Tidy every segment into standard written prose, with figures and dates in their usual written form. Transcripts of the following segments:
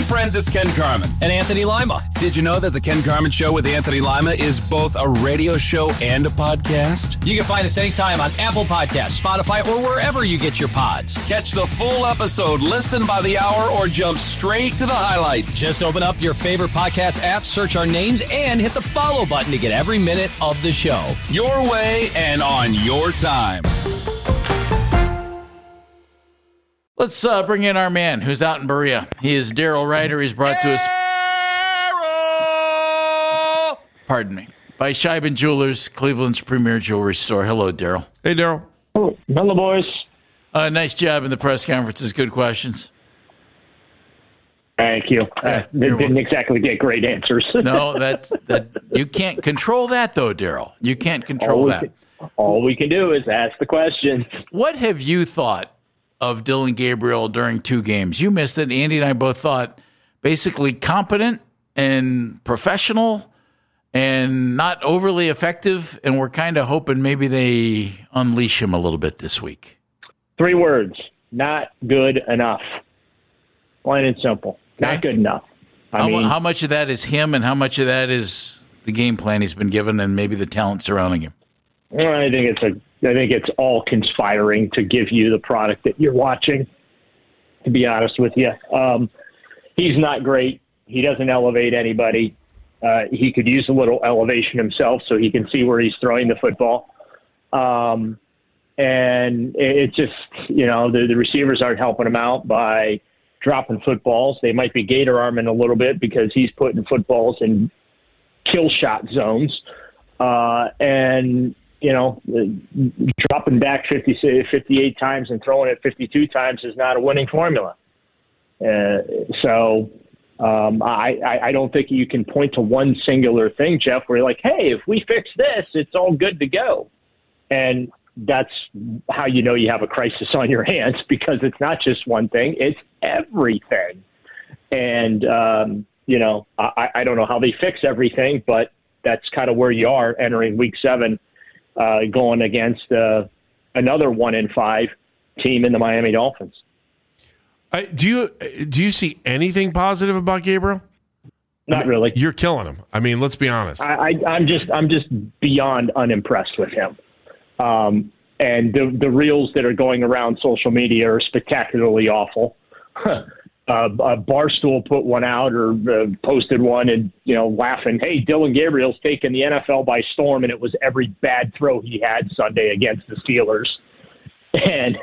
friends, it's Ken Carman. And Anthony Lima. Did you know that the Ken Carman Show with Anthony Lima is both a radio show and a podcast? You can find us anytime on Apple Podcasts, Spotify, or wherever you get your pods. Catch the full episode, listen by the hour, or jump straight to the highlights. Just open up your favorite podcast app, search our names, and hit the follow button to get every minute of the show. Your way and on your time. Let's bring in our man who's out in Berea. He is Daryl Ryder. He's brought to us. Pardon me. By Scheiben Jewelers, Cleveland's premier jewelry store. Hello, Daryl. Hey, Daryl. Oh, hello, boys. Nice job in the press conferences. Good questions. Thank you. Didn't exactly get great answers. No, that you can't control that, though, Daryl. You can't control that. All we can do is ask the questions. What have you thought of Dylan Gabriel during 2 games? You missed it. Andy and I both thought basically competent and professional and not overly effective, and we're kind of hoping maybe they unleash him a little bit this week. 3 words: not good enough. Plain and simple. Okay. Not good enough. How much of that is him, and how much of that is the game plan he's been given, and maybe the talent surrounding him? I think it's all conspiring to give you the product that you're watching, to be honest with you. He's not great. He doesn't elevate anybody. He could use a little elevation himself so he can see where he's throwing the football. And it just, the receivers aren't helping him out by dropping footballs. They might be gator arming a little bit because he's putting footballs in kill shot zones. Dropping back 58 times and throwing it 52 times is not a winning formula. I don't think you can point to one singular thing, Jeff, where you're like, hey, if we fix this, it's all good to go. And that's how you know you have a crisis on your hands, because it's not just one thing, it's everything. And, I don't know how they fix everything, but that's kind of where you are entering week 7, going against another 1-5 team in the Miami Dolphins. Do you see anything positive about Gabriel? Not really. You're killing him. I mean, let's be honest. I'm just beyond unimpressed with him. And the reels that are going around social media are spectacularly awful. Barstool put one out or posted one and, laughing, hey, Dylan Gabriel's taken the NFL by storm, and it was every bad throw he had Sunday against the Steelers. And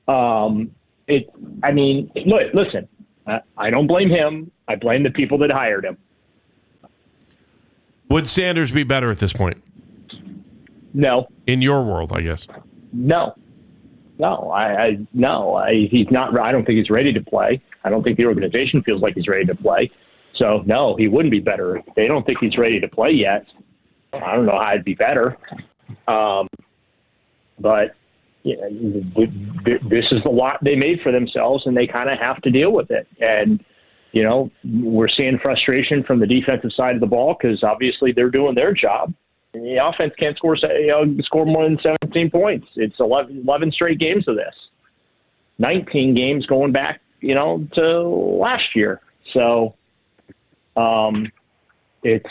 listen, I don't blame him. I blame the people that hired him. Would Sanders be better at this point? No. In your world, I guess. No. He's not. I don't think he's ready to play. I don't think the organization feels like he's ready to play. So, no, he wouldn't be better. They don't think he's ready to play yet. I don't know how I'd be better. But this is the lot they made for themselves, and they kind of have to deal with it. And, we're seeing frustration from the defensive side of the ball because obviously they're doing their job. And the offense can't score more than 17 points. It's 11 straight games of this. 19 games going back, to last year. So it's,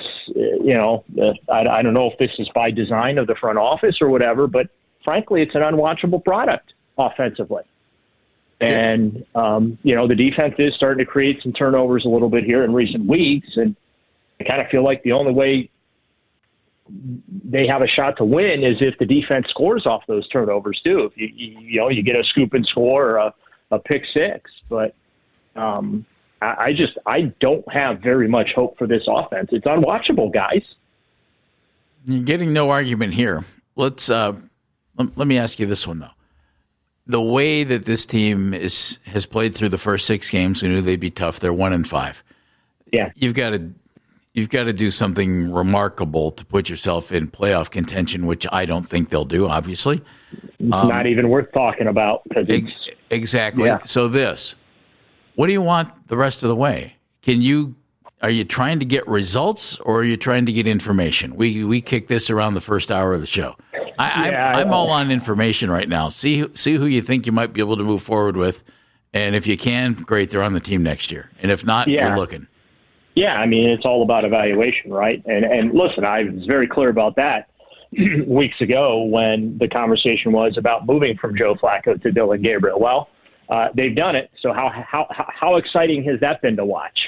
I don't know if this is by design of the front office or whatever, but frankly, it's an unwatchable product offensively. And, the defense is starting to create some turnovers a little bit here in recent weeks. And I kind of feel like the only way they have a shot to win is if the defense scores off those turnovers too. If you get a scoop and score or a pick six, but I don't have very much hope for this offense. It's unwatchable, guys. You're getting no argument here. Let me ask you this one though. The way that this team has played through the first 6 games, we knew they'd be tough. They're 1-5. Yeah, you've got to do something remarkable to put yourself in playoff contention, which I don't think they'll do. Obviously, not even worth talking about. Exactly. Yeah. So what do you want the rest of the way? Are you trying to get results or are you trying to get information? We kicked this around the first hour of the show. I'm all on information right now. See who you think you might be able to move forward with, And if you can, great, they're on the team next year. And if not, you're looking. Yeah, I mean, it's all about evaluation, right? And listen, I was very clear about that weeks ago when the conversation was about moving from Joe Flacco to Dillon Gabriel. Well, they've done it. So how exciting has that been to watch?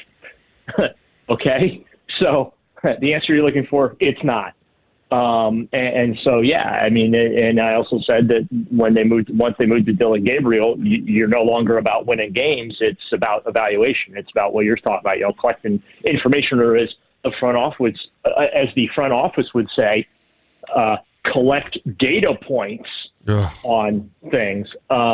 Okay, so the answer you're looking for, it's not. And so, yeah, I mean, and I also said that once they moved to Dillon Gabriel, you're no longer about winning games. It's about evaluation. It's about what you're talking about, collecting information, or as the front office would say, collect data points on things.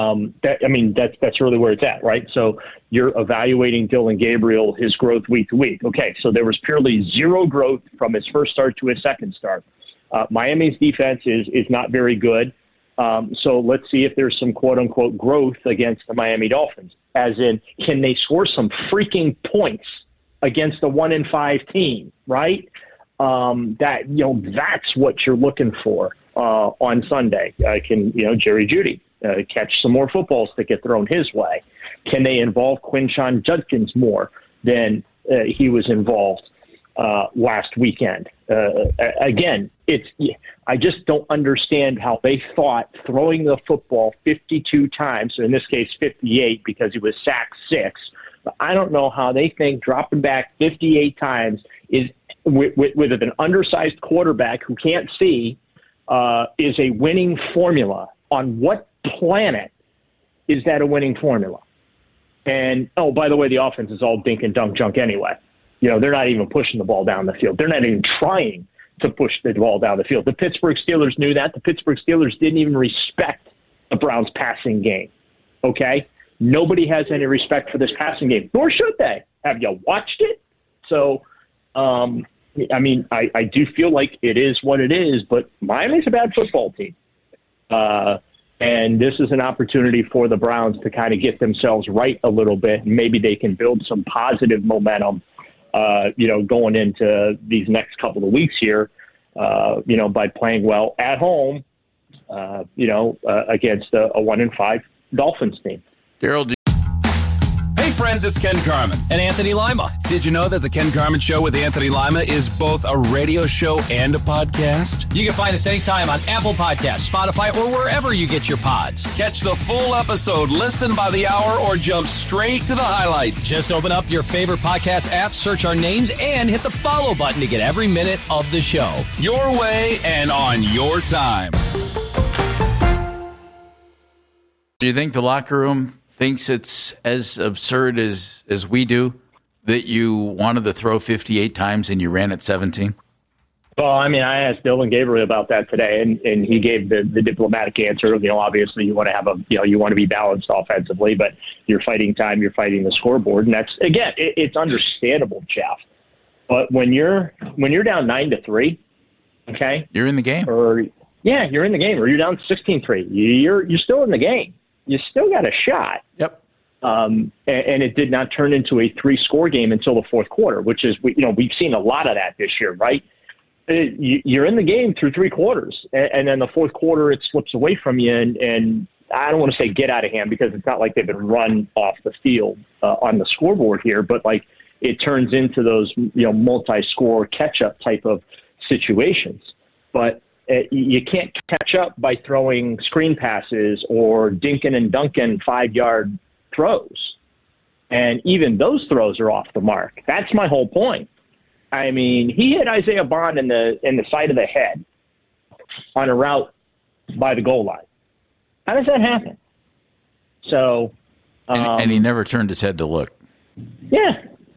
That's really where it's at, right? So you're evaluating Dillon Gabriel, his growth week to week. Okay, so there was purely zero growth from his first start to his second start. Miami's defense is not very good. So let's see if there's some quote-unquote growth against the Miami Dolphins. As in, can they score some freaking points against a 1-5 team, right? That's what you're looking for on Sunday. Can Jerry Jeudy catch some more footballs that get thrown his way? Can they involve Quinshon Judkins more than he was involved last weekend? Again, I just don't understand how they thought throwing the football 52 times, or in this case 58 because he was sacked 6. But I don't know how they think dropping back 58 times is with an undersized quarterback who can't see is a winning formula. On what planet is that a winning formula? And, oh, by the way, the offense is all dink and dunk junk anyway. They're not even pushing the ball down the field. They're not even trying to push the ball down the field. The Pittsburgh Steelers knew that. The Pittsburgh Steelers didn't even respect the Browns' passing game. Okay? Nobody has any respect for this passing game, nor should they. Have you watched it? So, I do feel like it is what it is, but Miami's a bad football team. And this is an opportunity for the Browns to kind of get themselves right a little bit. And maybe they can build some positive momentum, going into these next couple of weeks here, by playing well at home, against a 1-5 Dolphins team. Daryl, Hey friends, it's Ken Carman. And Anthony Lima. Did you know that the Ken Carman Show with Anthony Lima is both a radio show and a podcast? You can find us anytime on Apple Podcasts, Spotify, or wherever you get your pods. Catch the full episode, listen by the hour, or jump straight to the highlights. Just open up your favorite podcast app, search our names, and hit the follow button to get every minute of the show. Your way and on your time. do you think the locker room thinks it's as absurd as we do that you wanted to throw 58 times and you ran at 17? Well, I mean, I asked Dillon Gabriel about that today, and he gave the diplomatic answer. You know, obviously you want to have you want to be balanced offensively, but you're fighting time, you're fighting the scoreboard, and that's again, it's understandable, Jeff. But when you're down 9-3, okay, you're in the game. You're in the game, or you're down 16-3. You're still in the game. You still got a shot. Yep. And it did not turn into a 3-score game until the fourth quarter, which is we've seen a lot of that this year, right? You're in the game through 3 quarters, and then the fourth quarter it slips away from you, and I don't want to say get out of hand because it's not like they've been run off the field on the scoreboard here, but like it turns into those multi-score catch-up type of situations. But you can't catch up by throwing screen passes or dinking and dunking 5-yard throws, and even those throws are off the mark. That's my whole point. I mean, he hit Isaiah Bond in the side of the head on a route by the goal line. How does that happen? So, and he never turned his head to look. Yeah.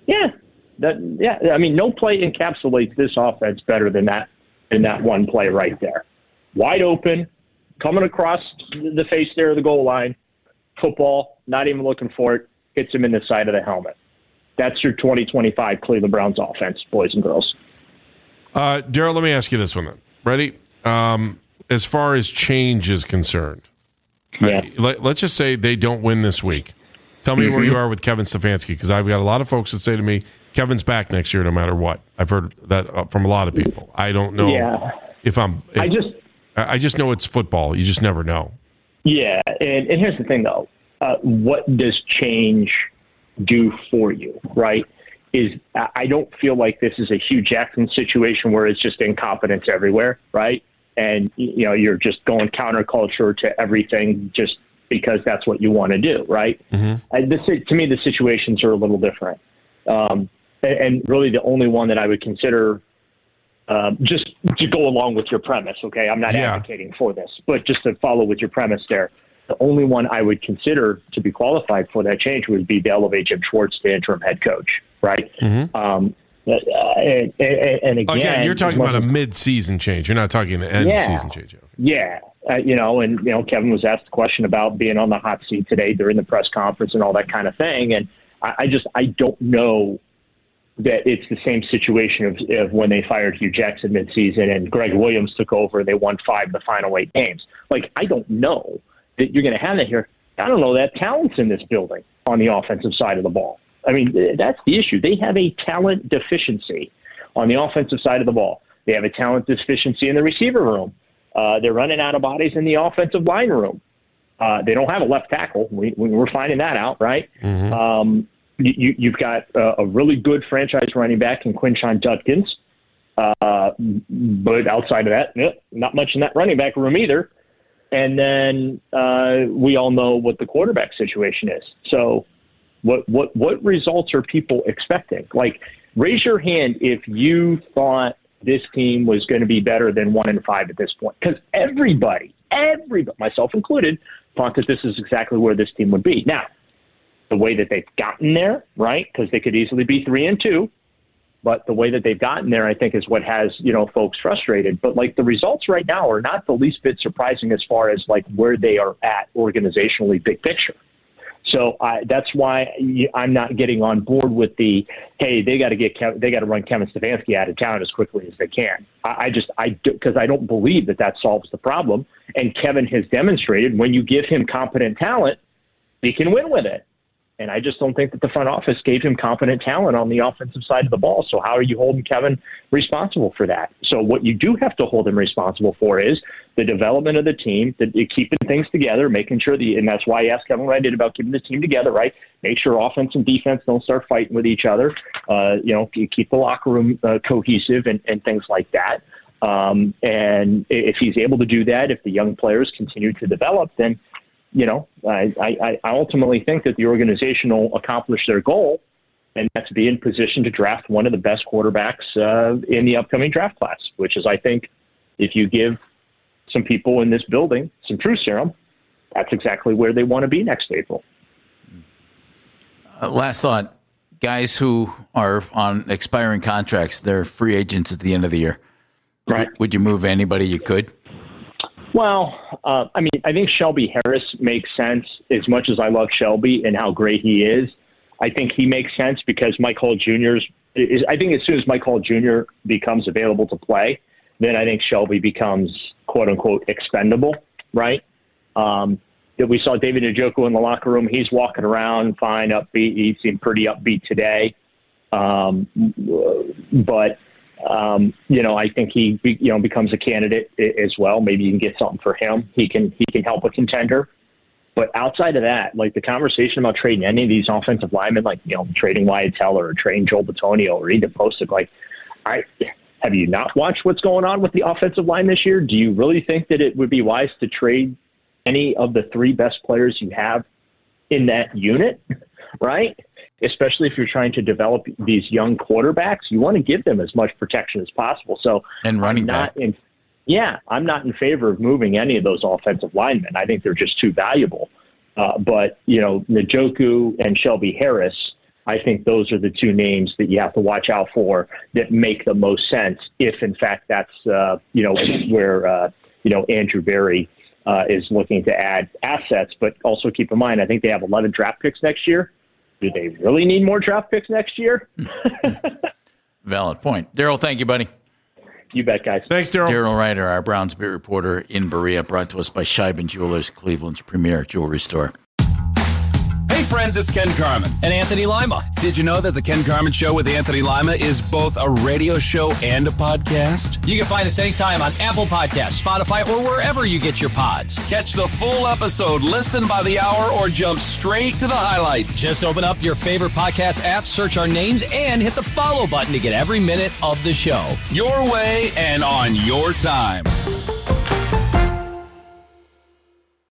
I mean, no play encapsulates this offense better than that one play right there. Wide open, coming across the face there of the goal line, football, not even looking for it, hits him in the side of the helmet. That's your 2025 Cleveland Browns offense, boys and girls. Daryl, let me ask you this one then. Ready? As far as change is concerned, let's just say they don't win this week. Tell me where you are with Kevin Stefanski, because I've got a lot of folks that say to me, Kevin's back next year no matter what. I've heard that from a lot of people. I don't know I just know it's football. You just never know. Yeah, and here's the thing, though. what does change do for you, right? I don't feel like this is a Hugh Jackson situation where it's just incompetence everywhere, right? And, you're just going counterculture to everything just because that's what you want to do, right? Mm-hmm. To me, the situations are a little different. And really the only one that I would consider, just to go along with your premise, okay? I'm not advocating for this, but just to follow with your premise there, the only one I would consider to be qualified for that change would be to elevate Jim Schwartz to interim head coach, right? Mm-hmm. And again, you're talking about a mid-season change. You're not talking an end-season change. Okay. Yeah. Kevin was asked a question about being on the hot seat today during the press conference and all that kind of thing. And I don't know that it's the same situation of when they fired Hugh Jackson midseason and Greg Williams took over and they won 5 of the final 8 games. Like, I don't know that you're going to have that here. I don't know that talent's in this building on the offensive side of the ball. I mean, that's the issue. They have a talent deficiency on the offensive side of the ball. They have a talent deficiency in the receiver room. They're running out of bodies in the offensive line room. They don't have a left tackle. We're finding that out, right? Mm-hmm. You've got a really good franchise running back in Quinshon Judkins. But outside of that, not much in that running back room either. And then we all know what the quarterback situation is. So what results are people expecting? Like, raise your hand if you thought this team was going to be better than 1-5 at this point. Because everybody, myself included, thought that this is exactly where this team would be. Now, the way that they've gotten there, right? Because they could easily be 3-2. But the way that they've gotten there, I think, is what has, folks frustrated. But, like, the results right now are not the least bit surprising as far as, like, where they are at organizationally, big picture. So that's why I'm not getting on board with the, hey, they got to run Kevin Stefanski out of town as quickly as they can. Because I don't believe that solves the problem. And Kevin has demonstrated when you give him competent talent, he can win with it. And I just don't think that the front office gave him competent talent on the offensive side of the ball. So how are you holding Kevin responsible for that? So what you do have to hold him responsible for is the development of the team, keeping things together, making sure and that's why I asked Kevin what I did about keeping the team together, right? Make sure offense and defense don't start fighting with each other. Keep the locker room cohesive and things like that. And if he's able to do that, if the young players continue to develop, then I ultimately think that the organization will accomplish their goal, and that's be in position to draft one of the best quarterbacks in the upcoming draft class, which is, I think, if you give some people in this building some truth serum, that's exactly where they want to be next April. Last thought, guys who are on expiring contracts, they're free agents at the end of the year. Right. Would you move anybody you could? Well, I think Shelby Harris makes sense. As much as I love Shelby and how great he is, I think he makes sense because Mike Hull Jr. I think as soon as Mike Hull Jr. becomes available to play, then I think Shelby becomes, quote unquote, expendable, right? We saw David Njoku in the locker room. He's walking around fine, upbeat. He seemed pretty upbeat today. I think he becomes a candidate as well. Maybe you can get something for him. He can help a contender. But outside of that, like the conversation about trading any of these offensive linemen, like, trading Wyatt Teller or trading Joel Bitonio or Ethan Posick, have you not watched what's going on with the offensive line this year? Do you really think that it would be wise to trade any of the 3 best players you have in that unit, right? Especially if you're trying to develop these young quarterbacks, you want to give them as much protection as possible. So, and running back. I'm not in favor of moving any of those offensive linemen. I think they're just too valuable. But Njoku and Shelby Harris, I think those are the 2 names that you have to watch out for that make the most sense if, in fact, that's where Andrew Berry is looking to add assets. But also keep in mind, I think they have 11 draft picks next year. Do they really need more draft picks next year? Valid point. Daryl, thank you, buddy. You bet, guys. Thanks, Daryl. Daryl Ryder, our Browns beat reporter in Berea, brought to us by Scheiben Jewelers, Cleveland's premier jewelry store. Hey, friends, it's Ken Carman. And Anthony Lima. Did you know that The Ken Carman Show with Anthony Lima is both a radio show and a podcast? You can find us anytime on Apple Podcasts, Spotify, or wherever you get your pods. Catch the full episode, listen by the hour, or jump straight to the highlights. Just open up your favorite podcast app, search our names, and hit the follow button to get every minute of the show. Your way and on your time.